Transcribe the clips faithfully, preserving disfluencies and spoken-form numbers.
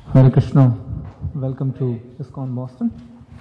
Hare Krishna, welcome to ISKCON Boston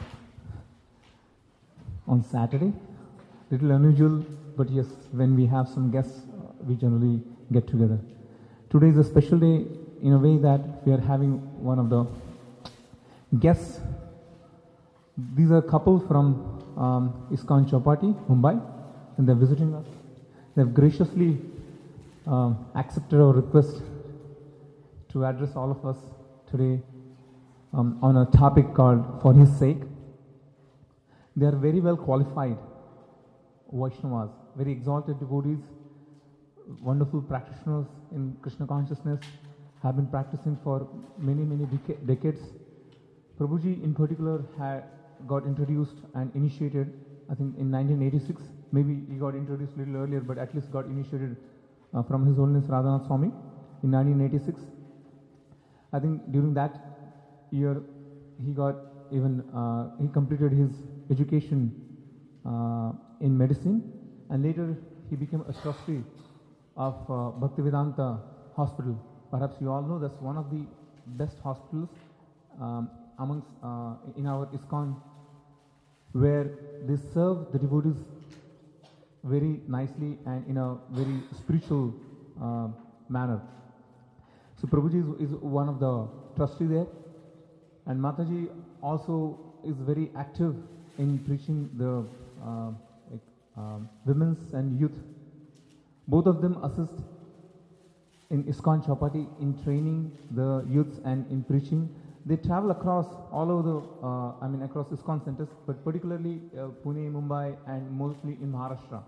on Saturday. Little unusual, but yes, when we have some guests, uh, we generally get together. Today is a special day in a way that we are having one of the guests. These are a couple from um, ISKCON Chowpatty, Mumbai, and they're visiting us. They've graciously um, accepted our request to address all of us today um, on a topic called For His Sake. They are very well qualified Vaishnavas, very exalted devotees, wonderful practitioners in Krishna consciousness, have been practicing for many, many deca- decades. Prabhuji in particular had got introduced and initiated, I think in nineteen eighty-six, maybe he got introduced a little earlier, but at least got initiated uh, from His Holiness Radhanath Swami in nineteen eighty-six. I think during that year he got even, uh, he completed his education uh, in medicine, and later he became a trustee of uh, Bhaktivedanta Hospital. Perhaps you all know that's one of the best hospitals um, amongst uh, in our ISKCON, where they serve the devotees very nicely and in a very spiritual uh, manner. So Prabhuji is, is one of the trustees there, and Mataji also is very active in preaching the uh, like, uh, women's and youth. Both of them assist in ISKCON Chowpatty in training the youths and in preaching. They travel across all over the, uh, I mean across ISKCON centers, but particularly uh, Pune, Mumbai, and mostly in Maharashtra.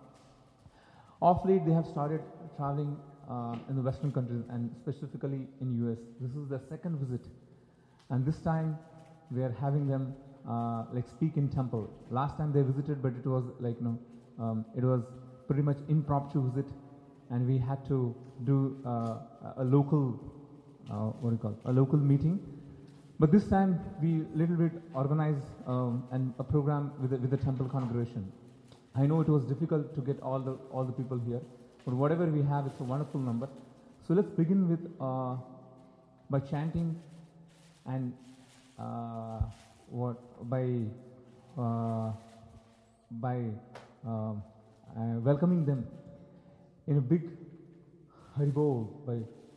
Of late, they have started traveling uh, in the Western countries and specifically in U S. This is their second visit, and this time we are having them uh, like speak in temple. Last time they visited, but it was like you know, um, it was pretty much impromptu visit, and we had to do uh, a local, uh, what do you call, a local meeting. But this time we little bit organized um, and a program with the, with the temple congregation. I know it was difficult to get all the all the people here, but whatever we have, it's a wonderful number. So let's begin with uh, by chanting and uh, what by uh, by uh, uh, welcoming them in a big Haribol by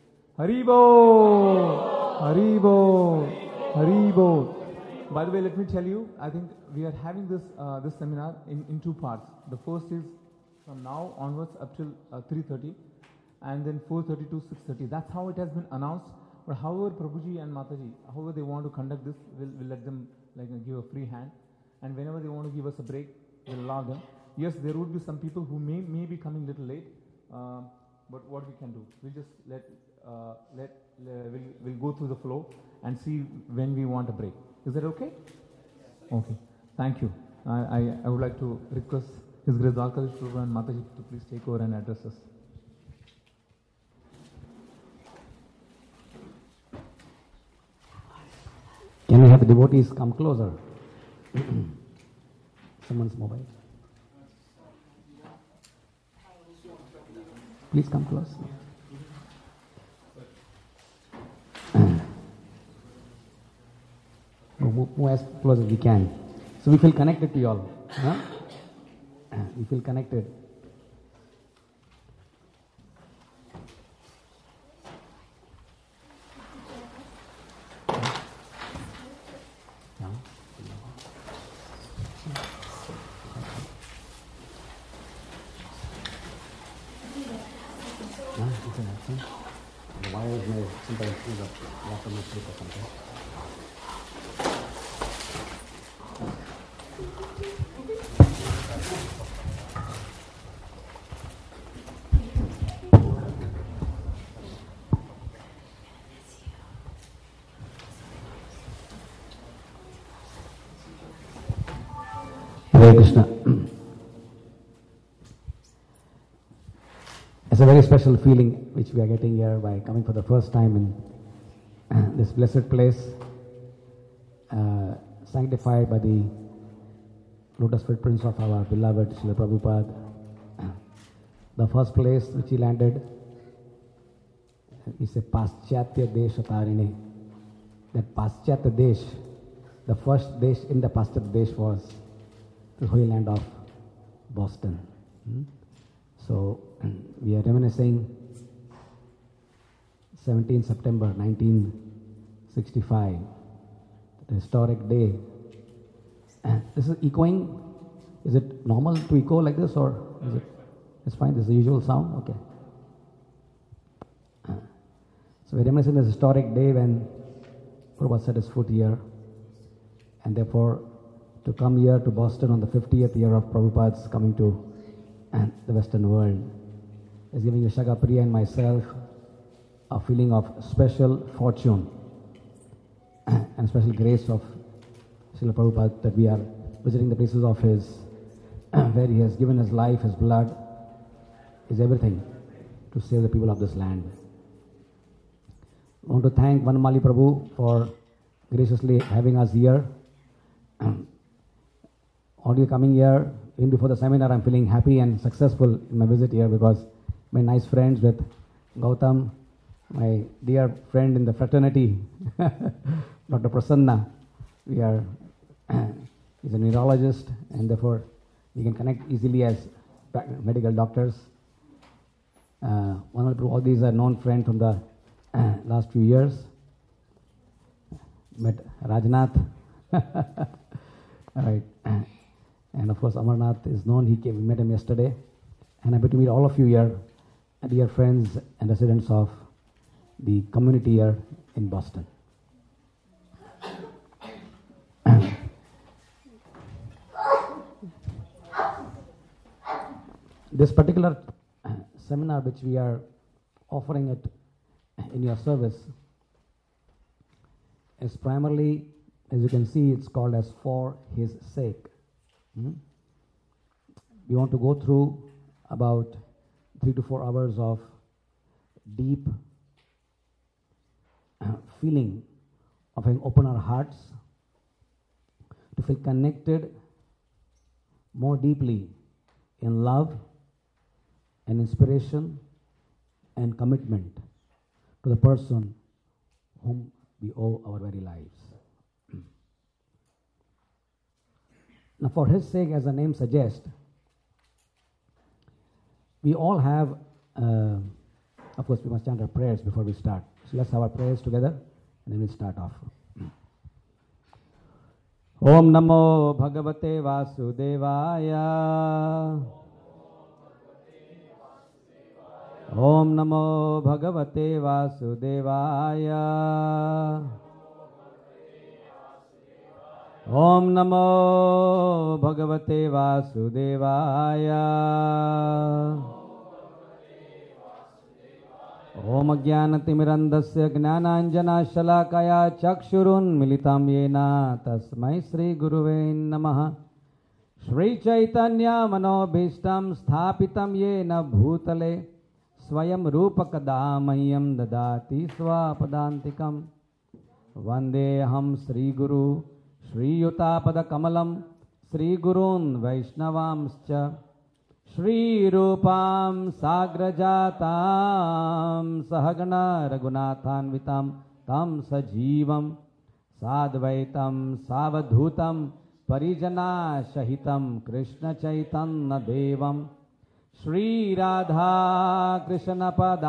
Haribol, Haribol, Haribol. By the way, let me tell you, I think we are having this uh, this seminar in, in two parts. The first is from now onwards up till uh, three thirty, and then four thirty to six thirty. That's how it has been announced. But however, Prabhuji and Mataji, however they want to conduct this, we'll, we'll let them like uh, give a free hand. And whenever they want to give us a break, we'll allow them. Yes, there would be some people who may may be coming a little late, uh, but what we can do, we'll just let uh, let uh, we'll, we'll go through the flow and see when we want a break. Is that okay? Okay. Thank you. I, I, I would like to request His Grace Dwarkadhish Prabhu and Mataji to please take over and address us. Can we have the devotees come closer? Someone's mobile. Please come close. Move, move as close as we can. So we feel connected to you all. Huh? We feel connected. The wires may sometimes use up lots of my sleep or something. Hare Krishna. It's a very special feeling which we are getting here by coming for the first time in uh, this blessed place, uh, sanctified by the lotus footprints of our beloved Srila Prabhupada. The first place which he landed is a Paschatya Desha Tarini, that Paschatya Desh, the first Desh in the Paschatya Desh was the holy land of Boston. Hmm? So we are reminiscing seventeenth September nineteen sixty-five, the historic day. This is echoing. Is it normal to echo like this, or is it? It's fine. This is the usual sound. Okay. So we're reminiscing this historic day when Prabhupada set his foot here, and therefore to come here to Boston on the fiftieth year of Prabhupada's coming to the Western world is giving Vishakha Priya and myself a feeling of special fortune and special grace of Srila Prabhupada that we are visiting the places of his, where he has given his life, his blood, his everything to save the people of this land. I want to thank Vanamali Prabhu for graciously having us here. Already coming here, even before the seminar, I'm feeling happy and successful in my visit here because my nice friends with Gautam, my dear friend in the fraternity, Doctor Prasanna. We are, he's a neurologist, and therefore we can connect easily as medical doctors. Uh, one of all these are known friends from the uh, last few years. Met Rajnath. All right. And of course, Amarnath is known. He came, we met him yesterday. And I'm happy to meet all of you here, dear friends and residents of the community here in Boston. This particular seminar which we are offering it in your service is primarily, as you can see, it's called as For His Sake. Hmm? We want to go through about three to four hours of deep uh, feeling of having opened our hearts to feel connected more deeply in love and inspiration and commitment to the person whom we owe our very lives. Now, for his sake, as the name suggests, we all have, uh, of course, we must chant our prayers before we start. So let's have our prayers together, and then we'll start off. Om Namo Bhagavate Vasudevaya. Om Namo Bhagavate Vasudevaya. Om Namo Bhagavate Vasudevaya. Om Jnanatimirandasya Gnananjana Shalakaya Chakshurun Militam Yena Tasmai Sri Guruve Namaha. Shri Chaitanya Manobhishtam Sthapitam Yena Bhutale Swayam Rupakadamayam Dadati Swapadantikam. Vandeham Sri Guru Shri Yutapada Kamalam Sri Gurun Vaishnavamscha Shri Rupam Sagrajatam Sahagana Raghunathanvitam Tam Sajivam Sadvaitam Savadhutam Parijana Shahitam Krishna Chaitanya Devam Shri Radha Krishna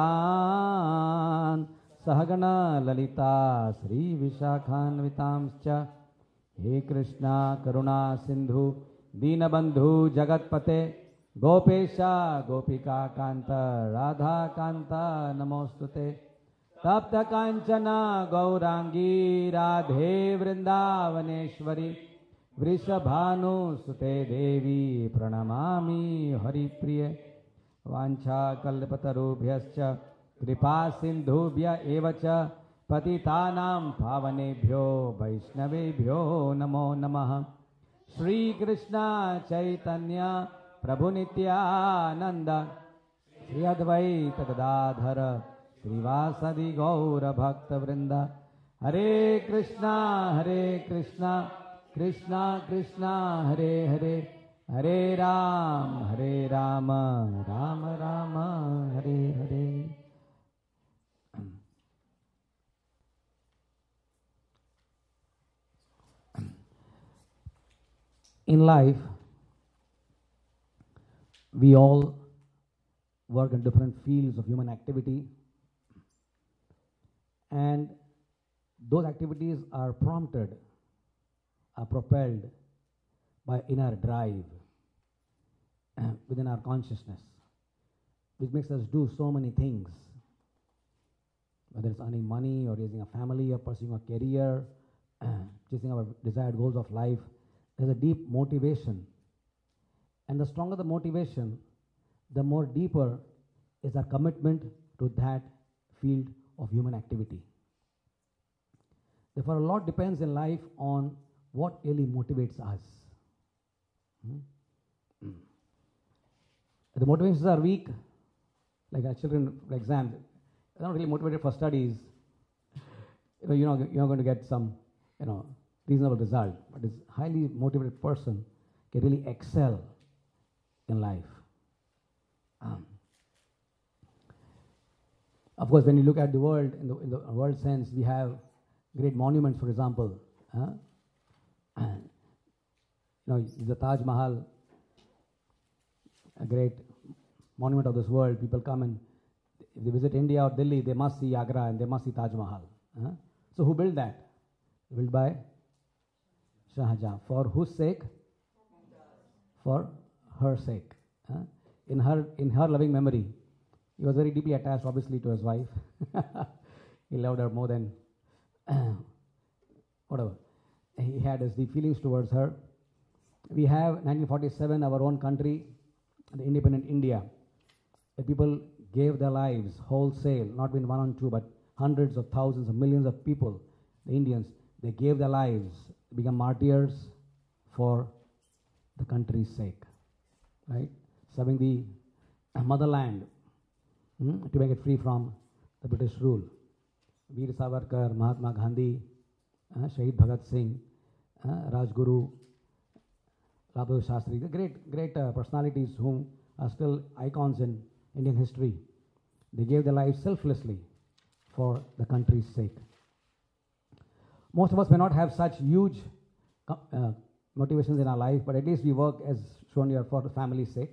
Padan Sahagana Lalita Sri Vishakhanvitamscha. He Krishna Karuna Sindhu Dinabandhu Jagatpate Gopesha Gopika Kanta Radha Kanta Namostute Tapta Kanchana Gaurangi Radhe Vrindavaneshwari Vrishabhanu Sute Devi Pranamami Hari Priya Vancha Kalpatarubhyascha Kripa Sindhubhya Evacha Patitanam Pavanebhyo Vaishnavebhyo Namo Namaha. Shri Krishna Chaitanya Prabhu Nityananda Shri Advaita Gadadhara Srivasadi Gaura Bhakta Vrinda. Hare Krishna Hare Krishna Krishna Krishna Hare Hare Hare Ram Hare Rama Rama Rama Hare Hare. In life, we all work in different fields of human activity, and those activities are prompted, are propelled by inner drive uh, within our consciousness, which makes us do so many things, whether it's earning money or raising a family or pursuing a career, uh, chasing our desired goals of life. There's a deep motivation. And the stronger the motivation, the more deeper is our commitment to that field of human activity. Therefore, a lot depends in life on what really motivates us. Hmm? Hmm. If the motivations are weak, like our children for exams, they're not really motivated for studies. You know, you're not, you're not going to get some, you know, reasonable result. But this highly motivated person can really excel in life. Um, of course, when you look at the world, in the, in the world sense, we have great monuments, for example. Huh? you know, the Taj Mahal, a great monument of this world. People come and if they visit India or Delhi, they must see Agra and they must see Taj Mahal. Huh? So who built that? Built by Shah Jahan. For whose sake? For her sake. Huh? In her in her loving memory. He was very deeply attached, obviously, to his wife. He loved her more than whatever. He had his deep feelings towards her. We have nineteen forty-seven, our own country, the independent India. The people gave their lives wholesale, not been one or two, but hundreds of thousands of millions of people, the Indians, they gave their lives, become martyrs for the country's sake, right? Serving the motherland hmm, to make it free from the British rule. Veer Savarkar, Mahatma Gandhi, uh, Shahid Bhagat Singh, uh, Rajguru, Lal Bahadur Shastri, the great, great uh, personalities whom are still icons in Indian history. They gave their lives selflessly for the country's sake. Most of us may not have such huge uh, motivations in our life, but at least we work, as shown here, for the family's sake.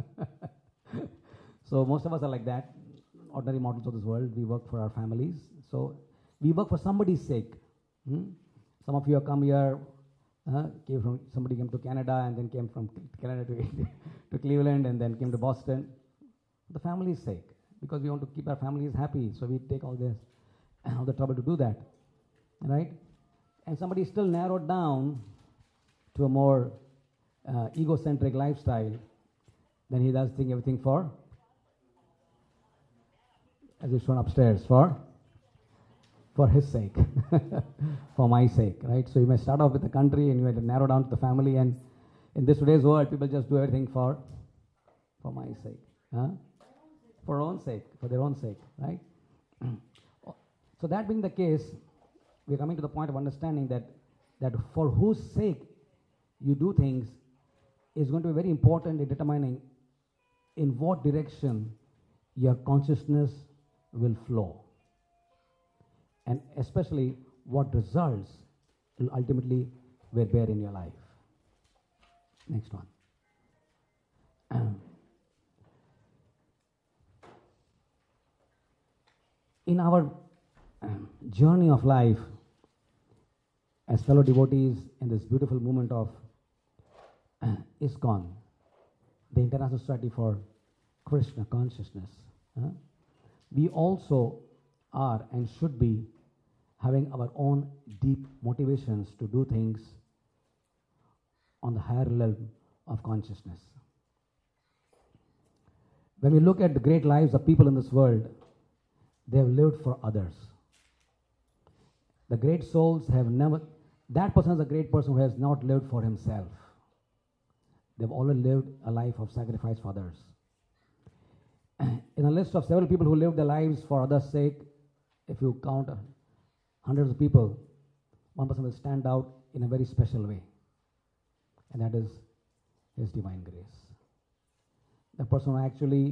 So most of us are like that, ordinary mortals of this world. We work for our families. So we work for somebody's sake. Hmm? Some of you have come here, uh, came from, somebody came to Canada and then came from Canada to, to Cleveland and then came to Boston. For the family's sake, because we want to keep our families happy. So we take all this, all the trouble to do that, right? And somebody still narrowed down to a more uh, egocentric lifestyle, then he does think everything for, as is shown upstairs, for for his sake, for my sake, right? So you may start off with the country and you may narrow down to the family, and in this today's world, people just do everything for for my sake, huh? For their own sake, for their own sake, right? So that being the case, we're coming to the point of understanding that that for whose sake you do things is going to be very important in determining in what direction your consciousness will flow, and especially what results will ultimately will bear in your life. Next one. In our journey of life, as fellow devotees in this beautiful movement of ISKCON, the International Society for Krishna Consciousness, uh, we also are and should be having our own deep motivations to do things on the higher level of consciousness. When we look at the great lives of people in this world, they have lived for others. The great souls have never, that person is a great person who has not lived for himself. They've always lived a life of sacrifice for others. In a list of several people who lived their lives for others' sake, if you count hundreds of people, one person will stand out in a very special way, and that is His divine grace. The person who actually,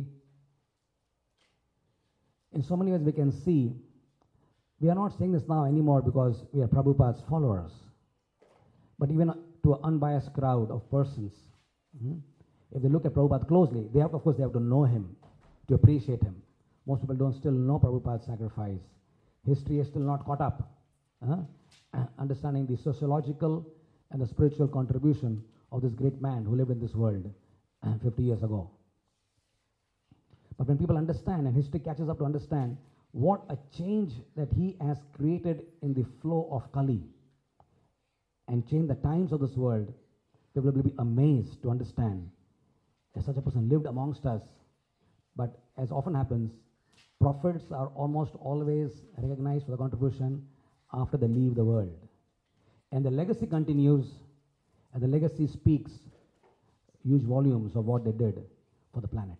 in so many ways we can see, we are not saying this now anymore because we are Prabhupada's followers, but even to to an unbiased crowd of persons, mhm, if they look at Prabhupada closely, they have, of course, they have to know him to appreciate him. Most people don't still know Prabhupada's sacrifice. History is still not caught up. Uh, understanding the sociological and the spiritual contribution of this great man who lived in this world uh, fifty years ago. But when people understand, and history catches up to understand, what a change that he has created in the flow of Kali and changed the times of this world, people will be amazed to understand that such a person lived amongst us. But as often happens, prophets are almost always recognized for the contribution after they leave the world. And the legacy continues, and the legacy speaks huge volumes of what they did for the planet.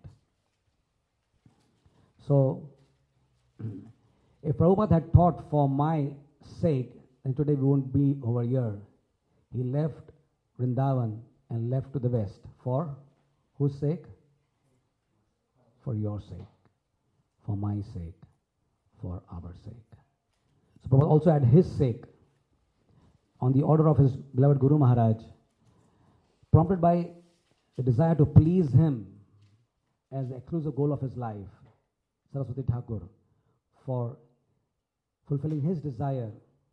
So, if Prabhupada had taught for my sake, then today we won't be over here. He left Vrindavan and left to the west. For whose sake? For your sake, for my sake, for our sake. So Prabhupada also had his sake, on the order of his beloved Guru Maharaj, prompted by the desire to please him as the exclusive goal of his life, Saraswati Thakur, for fulfilling his desire,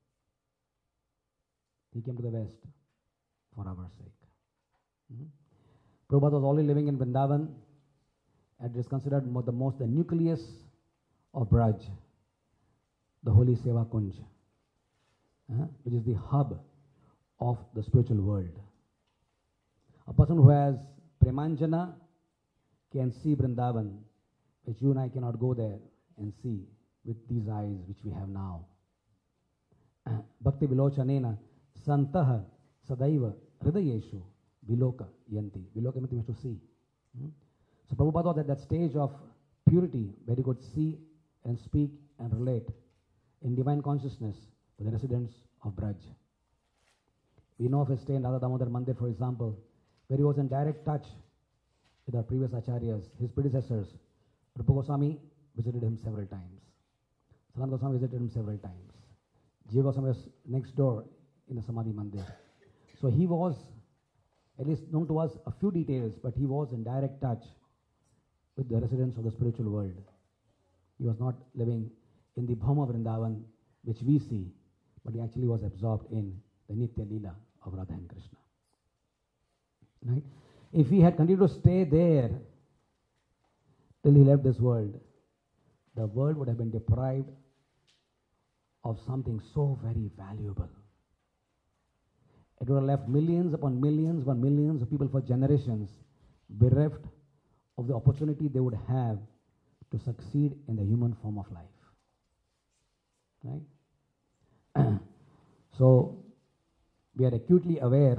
he came to the west for our sake. Mm-hmm. Prabhupada was already living in Vrindavan, and it is considered mo- the most, the nucleus of Braj, the holy Seva Kunj, uh, which is the hub of the spiritual world. A person who has Premanjana can see Vrindavan, which you and I cannot go there and see with these eyes which we have now. Bhakti Vilochanena Santaha Sadaiva Hridayeshu Viloka Yanti. Viloka means to see. Hmm? So Prabhupada was at that stage of purity where he could see and speak and relate in divine consciousness with the residents of Braj. We know of his stay in Radha Damodar Mandir, for example, where he was in direct touch with our previous acharyas, his predecessors. Rupa Goswami visited him several times. Sanatana Goswami visited him several times. Jiva Goswami was next door in the Samadhi Mandir. So he was, at least known to us, a few details, but he was in direct touch with the residents of the spiritual world. He was not living in the Bhauma Vrindavan, which we see, but he actually was absorbed in the Nitya Leela of Radha and Krishna. Right? If he had continued to stay there till he left this world, the world would have been deprived of something so very valuable. It would have left millions upon millions upon millions of people for generations bereft of the opportunity they would have to succeed in the human form of life. Right? So, we are acutely aware,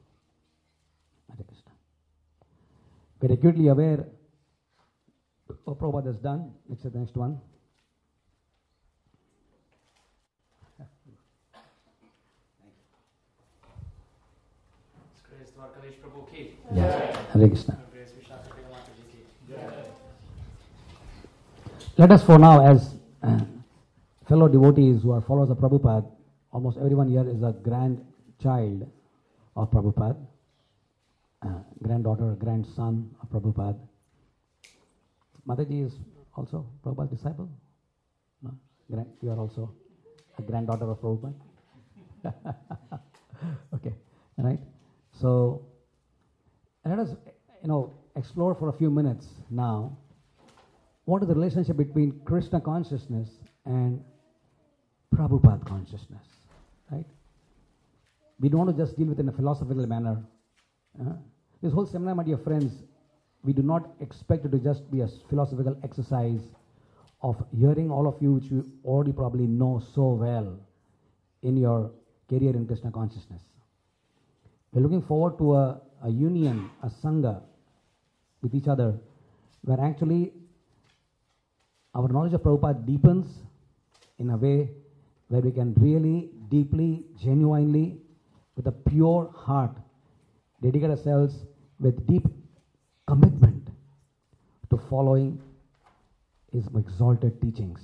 we are acutely aware what Prabhupada has done. Let's say the next one. Yes. Hare Krishna. Let us for now, as uh, fellow devotees who are followers of Prabhupada, almost everyone here is a grandchild of Prabhupada, uh, granddaughter, grandson of Prabhupada. Mataji is also Prabhupada's disciple? No? Grand, you are also a granddaughter of Prabhupada? Okay, right? So, let us, you know, explore for a few minutes now what is the relationship between Krishna consciousness and Prabhupada consciousness, right? We don't want to just deal with it in a philosophical manner. Uh, this whole seminar, my dear friends, we do not expect it to just be a philosophical exercise of hearing all of you, which you already probably know so well in your career in Krishna consciousness. We're looking forward to a, a union, a sangha with each other, where actually our knowledge of Prabhupada deepens in a way where we can really, deeply, genuinely, with a pure heart, dedicate ourselves with deep commitment to following his exalted teachings.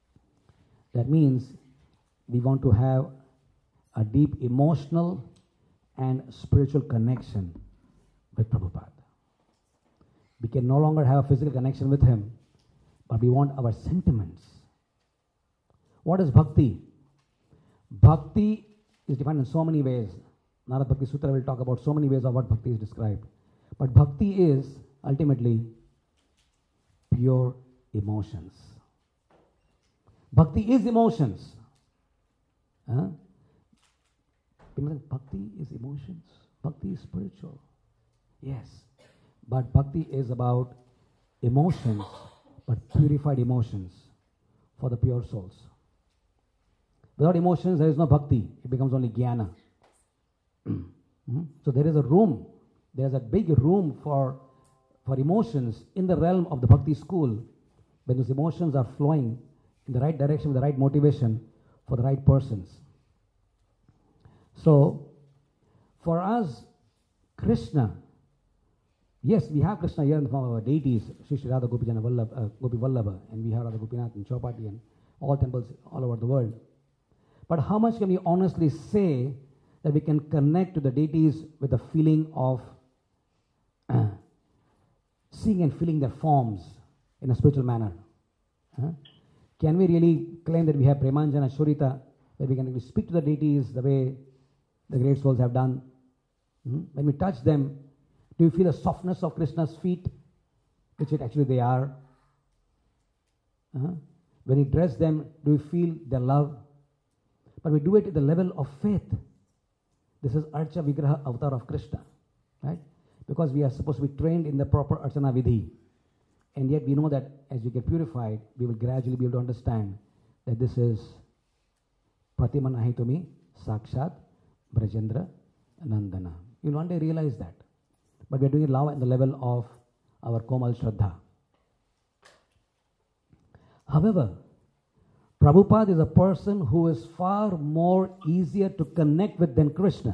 That means we want to have a deep emotional and spiritual connection with Prabhupada. We can no longer have a physical connection with him, but we want our sentiments. What is bhakti? Bhakti is defined in so many ways. Narad Bhakti Sutra will talk about so many ways of what bhakti is described. But bhakti is ultimately pure emotions. Bhakti is emotions. Huh? People think bhakti is emotions. Bhakti is spiritual. Yes. But bhakti is about emotions, but purified emotions for the pure souls. Without emotions, there is no bhakti. It becomes only jnana. Mm-hmm. So there is a room, there is a big room for, for emotions in the realm of the bhakti school, when those emotions are flowing in the right direction, with the right motivation for the right persons. So, for us, Krishna, yes, we have Krishna here in the form of our deities, Sri Sri Radha Gopijana Vallabha, uh, Gopi Vallabha, and we have Radha Gopinath and Chowpatty and all temples all over the world. But how much can we honestly say that we can connect to the deities with a feeling of uh, seeing and feeling their forms in a spiritual manner? Huh? Can we really claim that we have Premanjana Shurita, that we can really speak to the deities the way the great souls have done? Hmm? When we touch them, do you feel the softness of Krishna's feet, which it actually they are? Uh-huh. When we dress them, do you feel their love? But we do it at the level of faith. This is Archa Vigraha Avatar of Krishna, right? Because we are supposed to be trained in the proper Archana Vidhi. And yet we know that as we get purified, we will gradually be able to understand that this is Pratima Nahitumi Sakshat Brajendra Nandana. You will one day realize that. But we are doing it now at the level of our Komal Shraddha. However, Prabhupada is a person who is far more easier to connect with than Krishna.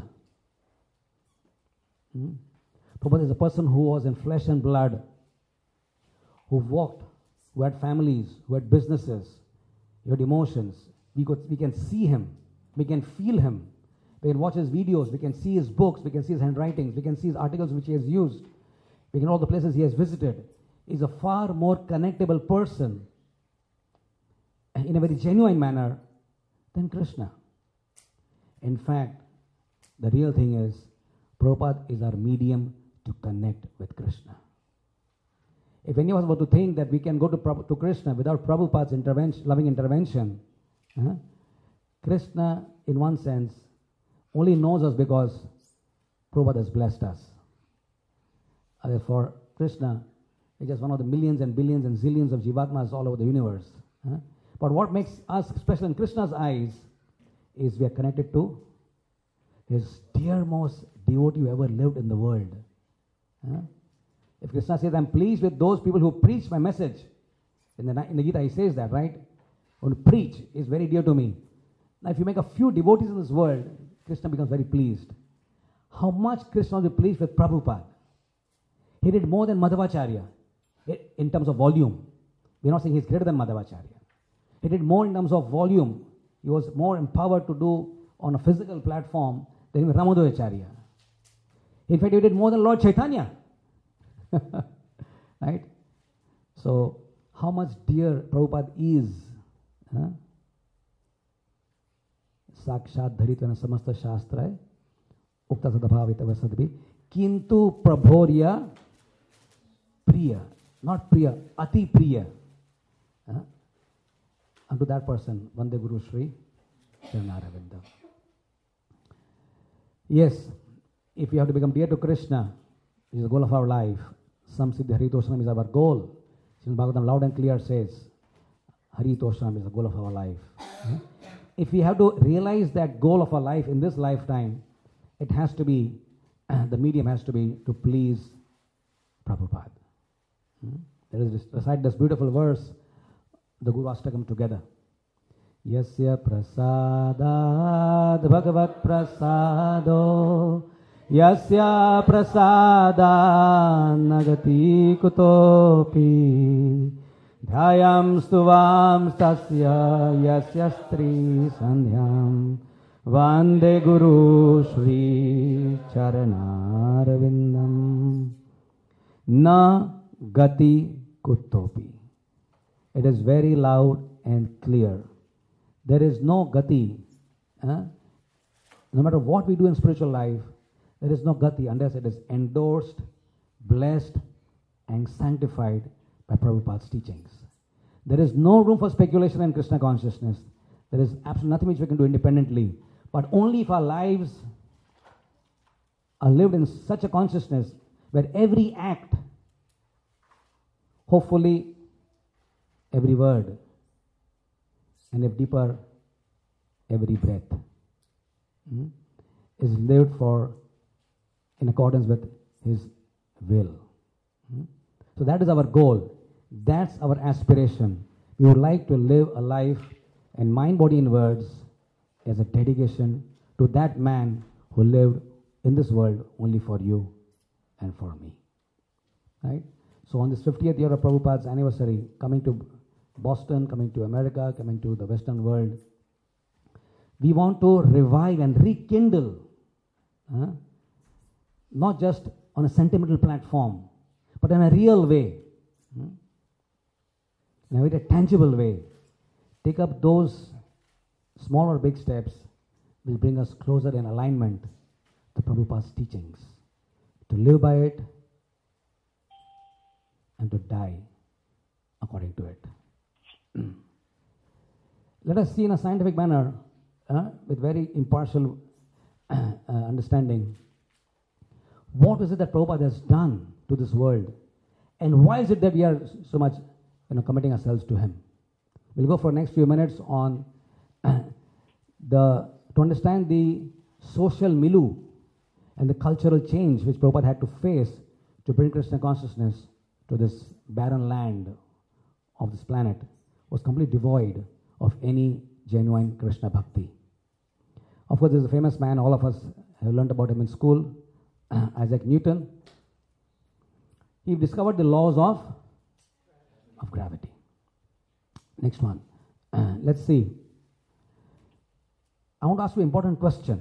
Hmm? Prabhupada is a person who was in flesh and blood, who walked, who had families, who had businesses, who had emotions. We, could, we can see him, we can feel him, we can watch his videos, we can see his books, we can see his handwritings, we can see his articles which he has used, we can know all the places he has visited. He's a far more connectable person in a very genuine manner than Krishna. In fact, the real thing is, Prabhupada is our medium to connect with Krishna. If any of us were to think that we can go to, Prabh- to Krishna without Prabhupada's intervention, loving intervention, uh, Krishna, in one sense, only knows us because Prabhupada has blessed us. Uh, therefore, Krishna is just one of the millions and billions and zillions of Jivatmas all over the universe. Uh, But what makes us special in Krishna's eyes is we are connected to his dearmost devotee who ever lived in the world. Huh? If Krishna says, I'm pleased with those people who preach my message, in the, in the Gita he says that, right? Who preach is very dear to me. Now if you make a few devotees in this world, Krishna becomes very pleased. How much Krishna was pleased with Prabhupada? He did more than Madhavacharya in terms of volume. We're not saying he's greater than Madhavacharya. He did more in terms of volume. He was more empowered to do on a physical platform than even Ramadhavacharya. In fact, he did more than Lord Chaitanya. Right? So, how much dear Prabhupada is? Huh? Sakshat dharitvana samasta shastra ukta sadabhavita vasadbhi kintu prabhorya priya, not priya, ati priya. Huh? And to that person, Vande Guru Shri Charanaravinda. Yes, if we have to become dear to Krishna, which is the goal of our life, Samsiddhi Haritoshanam is our goal. Srimad Bhagavatam loud and clear says, Haritoshanam is the goal of our life. Hmm? If we have to realize that goal of our life in this lifetime, it has to be, uh, the medium has to be to please Prabhupada. Hmm? There is this, recite this beautiful verse, the Guru Ashtakam together. Yasya prasadad bhagavat prasado Yasya prasada nagati kutopi Dhyayam stuvam stasya yasya stri sandhyam Vande Guru Shri Charanarvindam Na Gati Kutopi. It is very loud and clear. There is no Gati. Huh? No matter what we do in spiritual life, there is no Gati unless it is endorsed, blessed, and sanctified by Prabhupada's teachings. There is no room for speculation in Krishna consciousness. There is absolutely nothing which we can do independently. But only if our lives are lived in such a consciousness where every act, hopefully every word, and if deeper, every breath, hmm, is lived for in accordance with His will. Hmm? So that is our goal. That's our aspiration. We would like to live a life in mind, body, and words as a dedication to that man who lived in this world only for you and for me. Right? So on this fiftieth year of Prabhupada's anniversary, coming to Boston, coming to America, coming to the Western world, we want to revive and rekindle, huh? Not just on a sentimental platform, but in a real way, hmm? in a very tangible way. Take up those small or big steps will bring us closer in alignment to Prabhupada's teachings, to live by it and to die according to it. Let us see in a scientific manner, uh, with very impartial uh, understanding, what is it that Prabhupada has done to this world, and why is it that we are so much, you know, committing ourselves to Him. We'll go for the next few minutes on the to understand the social milieu and the cultural change which Prabhupada had to face to bring Krishna consciousness to this barren land of this planet, was completely devoid of any genuine Krishna bhakti. Of course, there's a famous man, all of us have learned about him in school, Isaac Newton. He discovered the laws of, of gravity. Next one. Uh, let's see. I want to ask you an important question.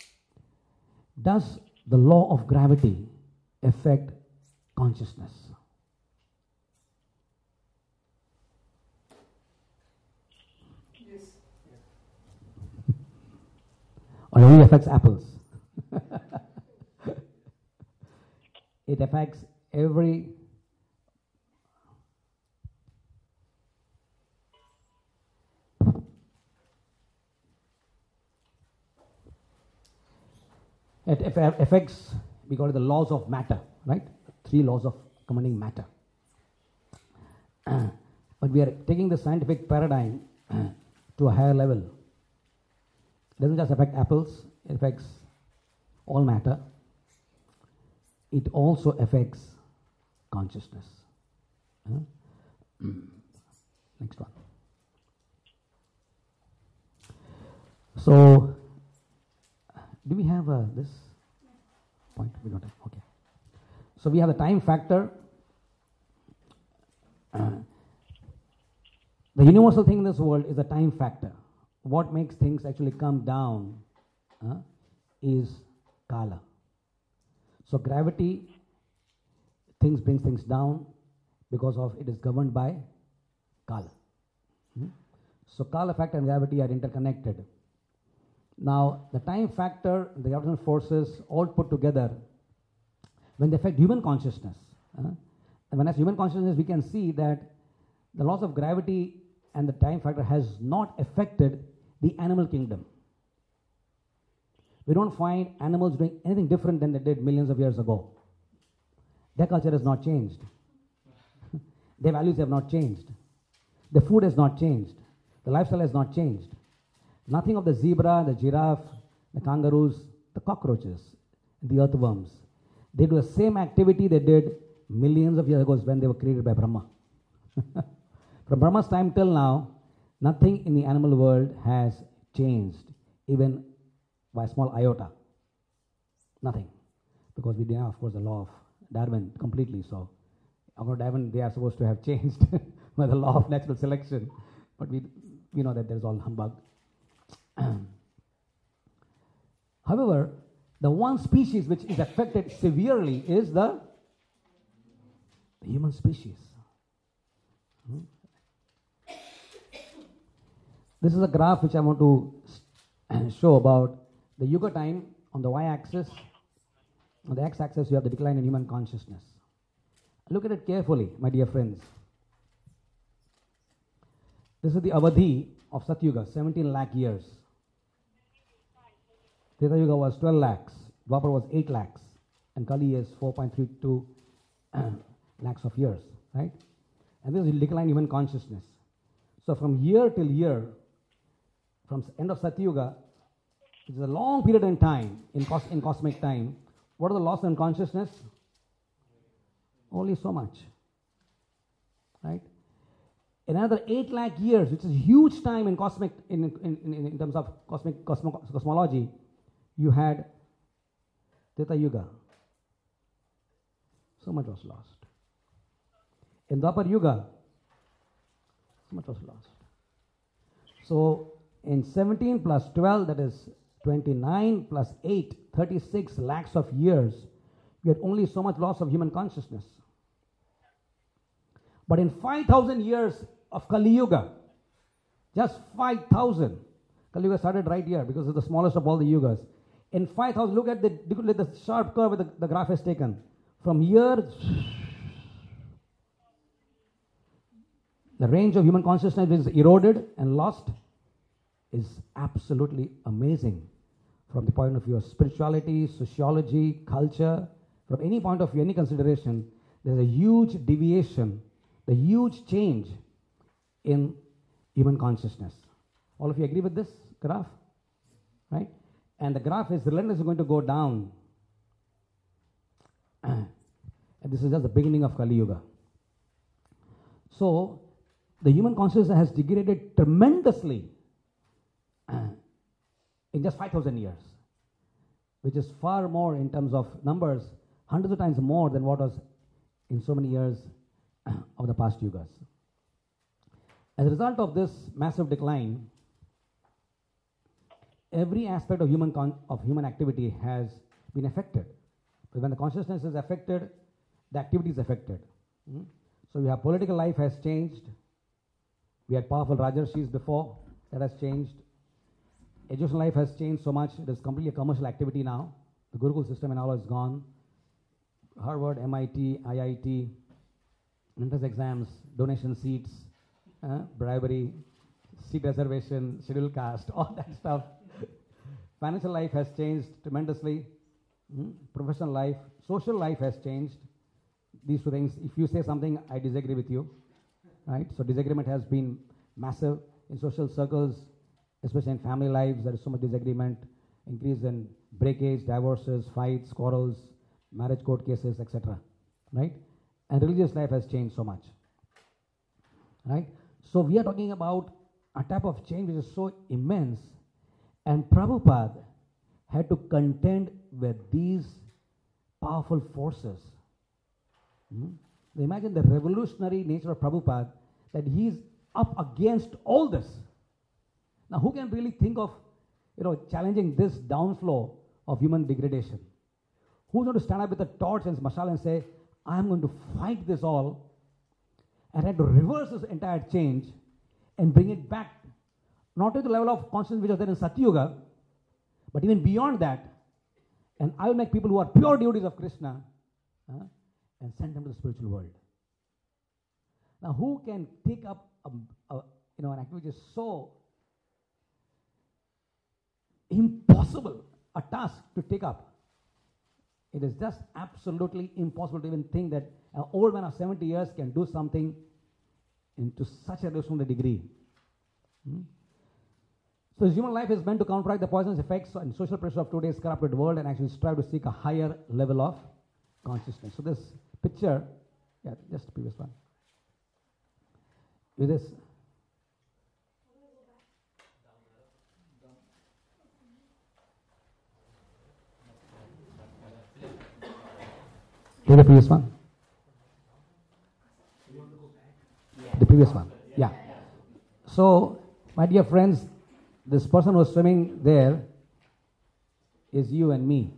Does the law of gravity affect consciousness? Yes. Or it only affects apples? It affects every It affects, we call it the laws of matter, right? Three laws of governing matter. Uh, but we are taking the scientific paradigm uh, to a higher level. It doesn't just affect apples, it affects all matter. It also affects consciousness. Uh, next one. So, do we have uh, this point? We don't have. Okay. So we have the time factor. Uh, the universal thing in this world is the time factor. What makes things actually come down uh, is kala. So gravity, things brings things down because of it is governed by kala. Hmm? So kala factor and gravity are interconnected. Now, the time factor, the gravitational forces all put together, when they affect human consciousness, uh, and when as human consciousness, we can see that the laws of gravity and the time factor has not affected the animal kingdom. We don't find animals doing anything different than they did millions of years ago. Their culture has not changed. Their values have not changed. The food has not changed. The lifestyle has not changed. Nothing of the zebra, the giraffe, the kangaroos, the cockroaches, the earthworms. They do the same activity they did millions of years ago when they were created by Brahma. From Brahma's time till now, nothing in the animal world has changed, even by a small iota. Nothing. Because we didn't have, of course, the law of Darwin completely. So, according to Darwin, they are supposed to have changed by the law of natural selection. But we, we know that there is all humbug. However, the one species which is affected severely is the, the human species. Hmm? This is a graph which I want to show about the Yuga time on the y-axis. On the x-axis, you have the decline in human consciousness. Look at it carefully, my dear friends. This is the Avadhi of Satyuga, seventeen lakh years. Treta Yuga was twelve lakhs, Dwapar was eight lakhs, and Kali is four point three two lakhs of years, right? And this is the decline in human consciousness. So from year till year, from end of Satyuga, it is a long period in time, in, cos in cosmic time. What are the loss in consciousness? Only so much, right? In another eight lakh years, which is huge time in cosmic, in, in, in, in terms of cosmic cosmo cosmology, you had Treta Yuga. So much was lost. In Dwapar Yuga, so much was lost. So in seventeen plus twelve, that is twenty-nine plus eight, thirty-six lakhs of years, you had only so much loss of human consciousness. But in five thousand years of Kali Yuga, just five thousand, Kali Yuga started right here because it's the smallest of all the yugas. In five thousand, look at the, look at the sharp curve the, the graph has taken. From here, the range of human consciousness is eroded and lost is absolutely amazing from the point of view of spirituality, sociology, culture. From any point of view, any consideration, there's a huge deviation, the huge change in human consciousness. All of you agree with this graph? Right? And the graph is relentlessly going to go down. And this is just the beginning of Kali Yuga. So, the human consciousness has degraded tremendously in just five thousand years, which is far more in terms of numbers, hundreds of times more than what was in so many years of the past yugas. As a result of this massive decline, every aspect of human con of human activity has been affected. But when the consciousness is affected, the activity is affected. Mm? So we have political life has changed. We had powerful Rajarshis before, that has changed. Education life has changed so much, it is completely a commercial activity now. The Gurukul system and all is gone. Harvard, M I T, I I T, entrance exams, donation seats, uh, bribery, seat reservation, scheduled caste, all that stuff. Financial life has changed tremendously. Mm? Professional life, social life has changed. These two things, if you say something, I disagree with you, right? So disagreement has been massive in social circles, especially in family lives. There is so much disagreement, increase in breakage, divorces, fights, quarrels, marriage court cases, et cetera. Right? And religious life has changed so much. Right? So we are talking about a type of change which is so immense, and Prabhupada had to contend with these powerful forces. Hmm? Imagine the revolutionary nature of Prabhupada, that he's up against all this. Now, who can really think of, you know, challenging this downflow of human degradation? Who's going to stand up with a torch and mashal and say, I'm going to fight this all and try to reverse this entire change and bring it back, not to the level of consciousness which was there in Satyuga, but even beyond that. And I will make people who are pure devotees of Krishna uh, and send them to the spiritual world. Now, who can take up a, a, you know, an activity which is so impossible a task to take up? It is just absolutely impossible to even think that an old man of seventy years can do something into such a revolutionary degree. Hmm? So human life is meant to counteract the poisonous effects and social pressure of today's corrupted world and actually strive to seek a higher level of consciousness. So this picture, yeah, just the previous one. With this, the previous one. The previous one. Yeah. So, my dear friends, this person was swimming there. is you and me.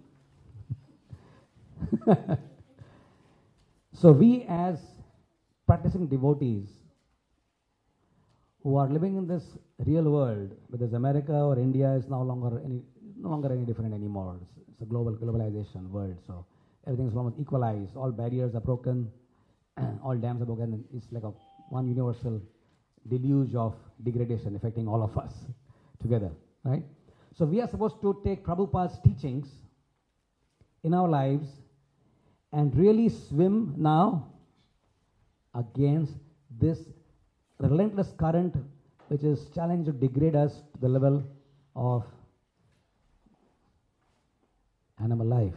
So we as practicing devotees who are living in this real world, whether it's America or India, is no longer any no longer any different anymore. It's, it's a global globalization world, so everything is almost equalized. All barriers are broken, all dams are broken. And it's like a one universal deluge of degradation affecting all of us together, right? So we are supposed to take Prabhupada's teachings in our lives and really swim now against this relentless current which is challenged to degrade us to the level of animal life.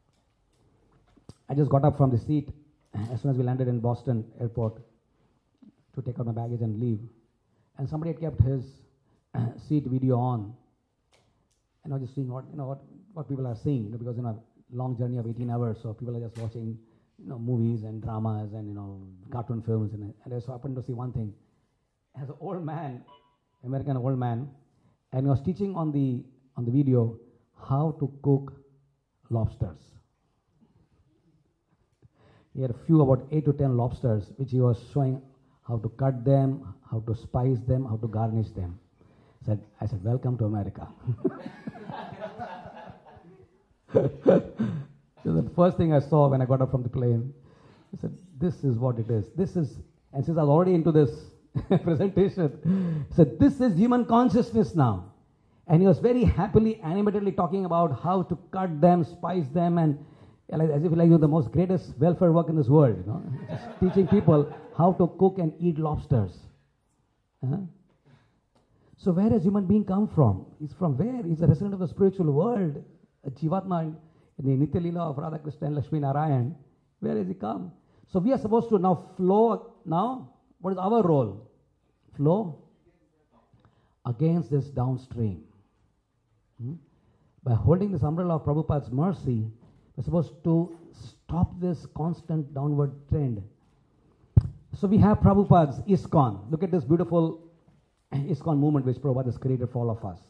I just got up from the seat as soon as we landed in Boston airport to take out my baggage and leave. And somebody had kept his seat video on. And I was just seeing what, you know, what, what people are seeing, you know, because, you know, long journey of eighteen hours, so people are just watching, you know, movies and dramas and, you know, cartoon films. And, and I so happened to see one thing. As an old man, American old man, and he was teaching on the, on the video how to cook lobsters. He had a few, about eight to ten lobsters, which he was showing how to cut them, how to spice them, how to garnish them. I said, I said, welcome to America. So the first thing I saw when I got up from the plane, I said, this is what it is. This is, and since I was already into this presentation, I said, this is human consciousness now. And he was very happily, animatedly talking about how to cut them, spice them, and as if like you're the most greatest welfare work in this world, you know, just teaching people how to cook and eat lobsters. Uh-huh. So where has human being come from? He's from where? He's a resident of the spiritual world. A Jivatma in the Nitya Leela of Radha Krishna and Lakshmi Narayan. Where has he come? So we are supposed to now flow. Now, what is our role? Flow against this downstream. Hmm? By holding this umbrella of Prabhupada's mercy, we're supposed to stop this constant downward trend. So we have Prabhupada's ISKCON. Look at this beautiful ISKCON movement which Prabhupada has created for all of us.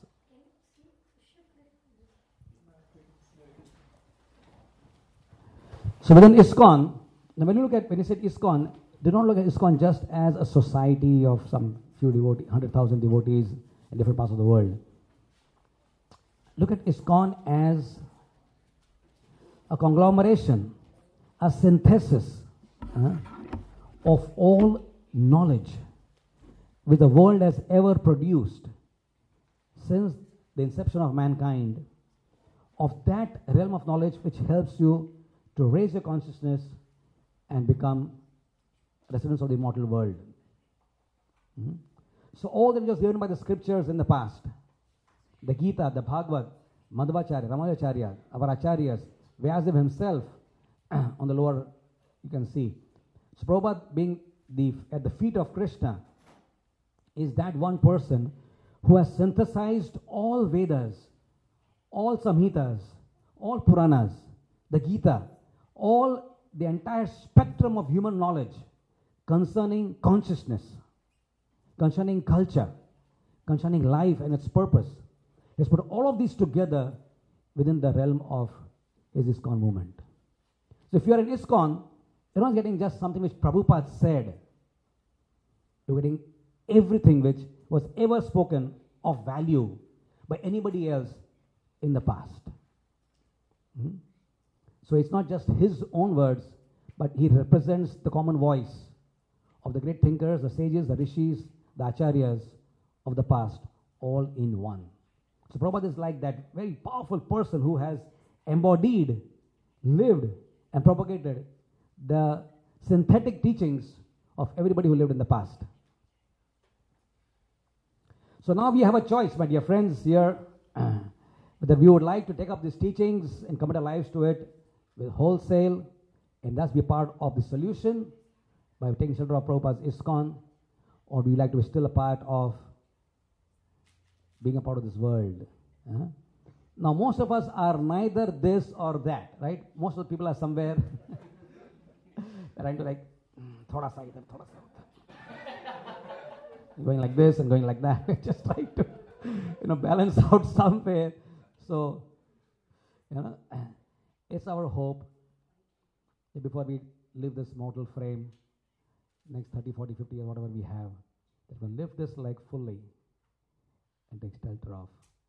So within ISKCON, now when you look at, when you say ISKCON, do not look at ISKCON just as a society of some few devotees, one hundred thousand devotees in different parts of the world. Look at ISKCON as a conglomeration, a synthesis uh, of all knowledge which the world has ever produced since the inception of mankind, of that realm of knowledge which helps you to raise your consciousness and become residents of the immortal world. Mm-hmm. So all that was given by the scriptures in the past, the Gita, the Bhagavad, Madhvacharya, Ramanujacharya, our Acharyas, Vyasadeva himself, on the lower you can see. So Prabhupada being the, at the feet of Krishna is that one person who has synthesized all Vedas, all Samhitas, all Puranas, the Gita, all the entire spectrum of human knowledge concerning consciousness, concerning culture, concerning life and its purpose. He has put all of these together within the realm of his ISKCON movement. So if you are in ISKCON, you're not getting just something which Prabhupada said. You're getting everything which was ever spoken of value by anybody else in the past. Mm-hmm. So it's not just his own words, but he represents the common voice of the great thinkers, the sages, the rishis, the acharyas of the past, all in one. So Prabhupada is like that very powerful person who has embodied, lived, and propagated the synthetic teachings of everybody who lived in the past. So now we have a choice, my dear friends, here, whether we would like to take up these teachings and commit our lives to it with wholesale and thus be part of the solution by taking shelter of Prabhupada's ISKCON, or do we like to be still a part of being a part of this world? Uh-huh. Now, most of us are neither this or that, right? Most of the people are somewhere trying to like, thoda sa idhar, thoda sa udhar. Going like this and going like that, just trying to, you know, balance out somewhere. So, You know, it's our hope that before we leave this mortal frame, next thirty, forty, fifty years, whatever we have, that we'll live this life fully and take shelter of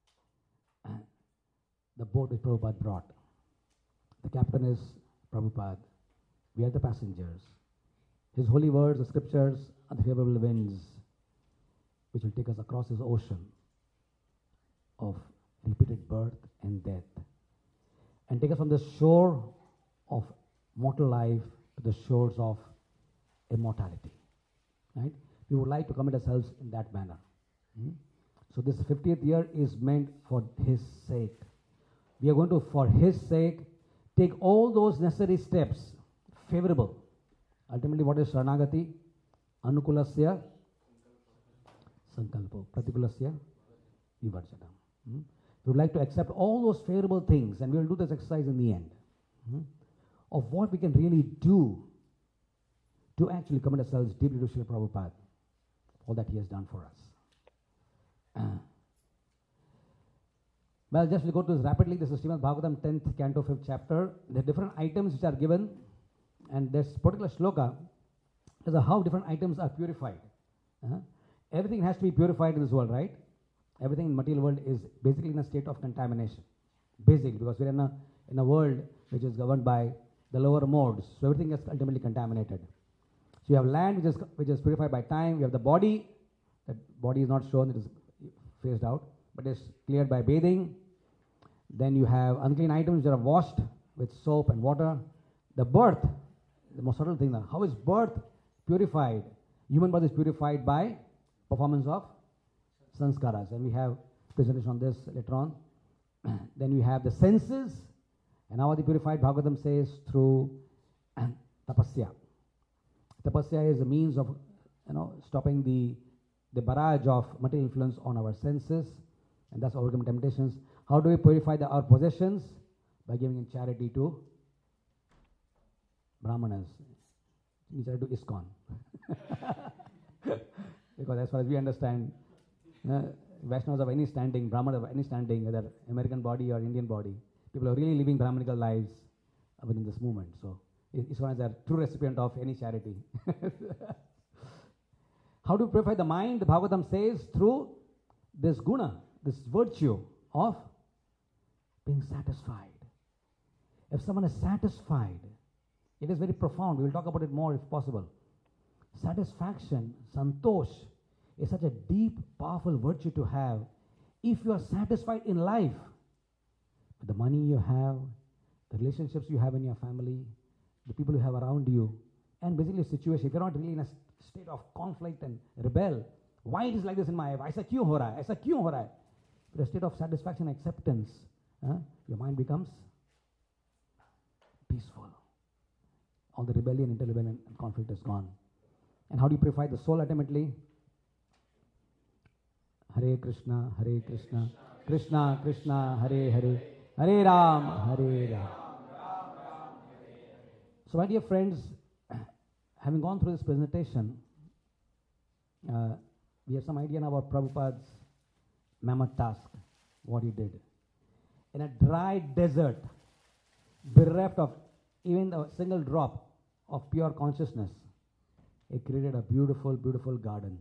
the boat which Prabhupada brought. The captain is Prabhupada. We are the passengers. His holy words, the scriptures, are the favorable winds which will take us across this ocean of repeated birth and death and take us from the shore of mortal life to the shores of immortality. Right? We would like to commit ourselves in that manner. Hmm? So this fiftieth year is meant for His sake. We are going to, for His sake, take all those necessary steps, favorable. Ultimately, what is Sharanagati? Anukulasya Sankalpo. Pratikulasya Vivarjanam. Hmm? We would like to accept all those favorable things, and we will do this exercise in the end, hmm? of what we can really do to actually commit ourselves deeply to Srila Prabhupada, all that he has done for us. Uh. Well, just we'll go to this rapidly. This is Srimad Bhagavatam, tenth canto, fifth chapter. There are different items which are given, and this particular shloka is how different items are purified. Uh-huh. Everything has to be purified in this world, right? Everything in material world is basically in a state of contamination. Basically, because we're in a, in a world which is governed by the lower modes, so everything is ultimately contaminated. So you have land which is, which is purified by time. You have the body. That body is not shown, it is phased out, but it's cleared by bathing. Then you have unclean items which are washed with soap and water. The birth, the most subtle thing now, how is birth purified? Human birth is purified by performance of sanskaras, and we have presentation on this later on. Then we have the senses, and how are they purified? Bhagavatam says through tapasya. Tapasya is a means of, you know, stopping the the barrage of material influence on our senses, and thus overcome temptations. How do we purify the, our possessions? By giving in charity to Brahmanas. We charity to ISKCON. Because as far as we understand, uh, Vaishnavas of any standing, Brahmanas of any standing, whether American body or Indian body, people are really living Brahmanical lives within this movement. So ISKCON is a true recipient of any charity. How to purify the mind? The Bhagavatam says through this guna, this virtue of being satisfied. If someone is satisfied, it is very profound. We will talk about it more if possible. Satisfaction, santosh, is such a deep, powerful virtue to have if you are satisfied in life with the money you have, the relationships you have in your family, the people you have around you, and basically a situation. If you're not really in a state of conflict and rebel, why it is like this in my life? Aisa kyun ho raha hai? Aisa kyun ho raha hai? But a state of satisfaction, acceptance, huh? Your mind becomes peaceful. All the rebellion, inter-rebellion, and conflict is gone. And how do you purify the soul ultimately? Hare Krishna, Hare Krishna, Krishna Krishna, Hare Hare, Hare Ram, Hare Ram. So my dear friends, having gone through this presentation, uh, we have some idea now about Prabhupada's mammoth task, what he did. In a dry desert, bereft of even a single drop of pure consciousness, he created a beautiful, beautiful garden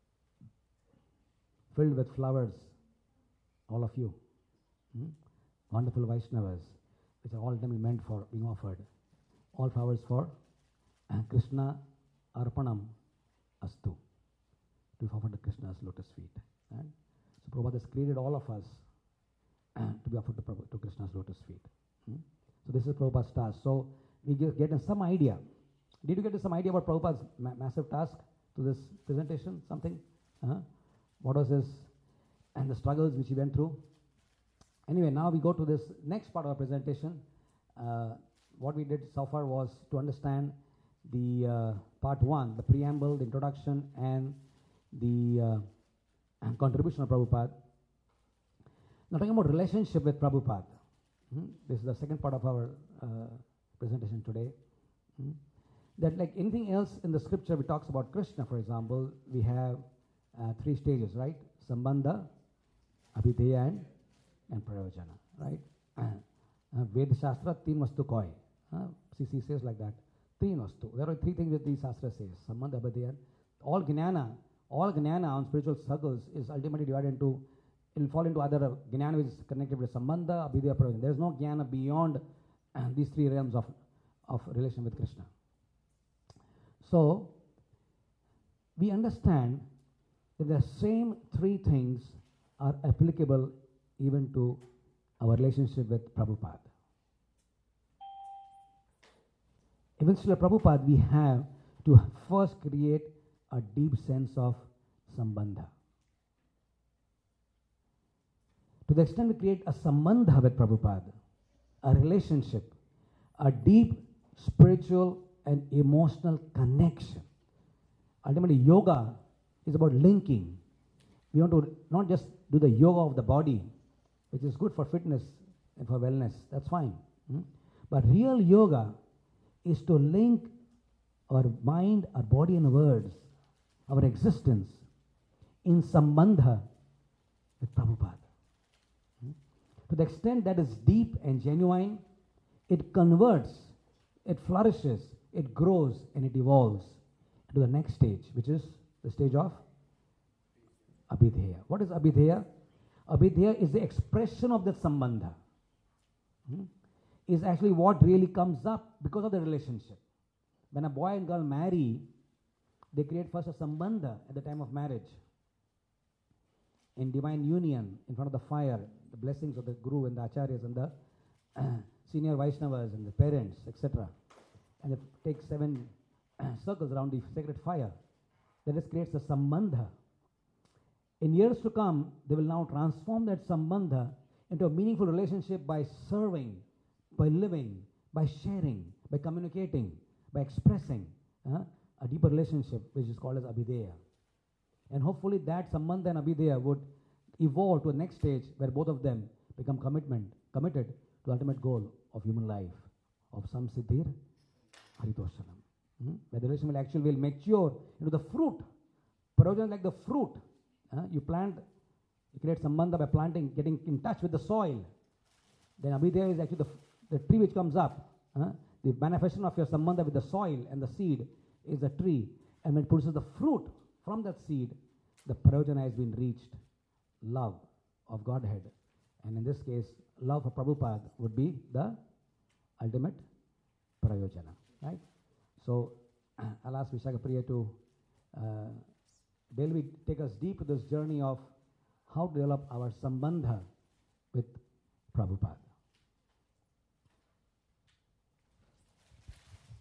filled with flowers, all of you. Hmm? Wonderful Vaishnavas, which are all ultimately meant for being offered. All flowers for Krishna Arpanam Astu, to be offered at Krishna's lotus feet. Right? So Prabhupada has created all of us to be offered to, Prabhupada, to Krishna's lotus feet. Hmm? So this is Prabhupada's task. So we get, get some idea. Did you get some idea about Prabhupada's ma- massive task to this presentation? Something? Uh-huh. What was his, and the struggles which he went through? Anyway, now we go to this next part of our presentation. Uh, what we did so far was to understand the uh, part one, the preamble, the introduction, and the uh, contribution of Prabhupada. Now talking about relationship with Prabhupada. Hmm? This is the second part of our uh, presentation today. Hmm? That like anything else in the scripture, we talks about Krishna, for example, we have uh, three stages, right? Sambandha, Abhideya, and, and Prayojana, right? Uh, Ved Shastra, Teen Vastu Koi. Uh, C C says like that. Teen Vastu. There are three things that the Shastra says. Sambandha, Abhidheya. All Jnana, all Jnana on spiritual circles is ultimately divided into, it will fall into other Jnana which is connected with Sambandha, Abhidheya, Pravajana. There is no Jnana beyond uh, these three realms of, of relation with Krishna. So, we understand that the same three things are applicable even to our relationship with Prabhupada. Even Srila Prabhupada, we have to first create a deep sense of sambandha. To the extent we create a sambandha with Prabhupada, a relationship, a deep spiritual and emotional connection. Ultimately, yoga is about linking. We want to not just do the yoga of the body, which is good for fitness and for wellness, that's fine. Hmm? But real yoga is to link our mind, our body and words, our existence in sambandha with Prabhupada. Hmm? To the extent that is deep and genuine, it converts, it flourishes, it grows and it evolves to the next stage, which is the stage of Abhidheya. What is Abhidheya? Abhidheya is the expression of that sambandha. Hmm? Is actually what really comes up because of the relationship. When a boy and girl marry, they create first a sambandha at the time of marriage. In divine union, in front of the fire, the blessings of the Guru and the Acharyas and the uh, senior Vaishnavas and the parents, et cetera. And they take seven uh, circles around the sacred fire. That just creates a sambandha. In years to come, they will now transform that sambandha into a meaningful relationship by serving, by living, by sharing, by communicating, by expressing uh, a deeper relationship which is called as Abhidheya. And hopefully that sambandha and Abhidheya would evolve to a next stage where both of them become commitment, committed to the ultimate goal of human life, of samsiddhir haritoshanam. Hmm? Where the relation will actually will mature into the fruit. Pravajana is like the fruit. Uh, you plant, you create sambandha by planting, getting in touch with the soil. Then Abhidheya is actually the, the tree which comes up. Uh, the manifestation of your sambandha with the soil and the seed is the tree. And when it produces the fruit from that seed, the pravajana has been reached. Love of Godhead. And in this case, love for Prabhupada would be the ultimate prayojana. Right? So, I'll ask Vishakapriya to uh, delve, take us deep to this journey of how to develop our sambandha with Prabhupada.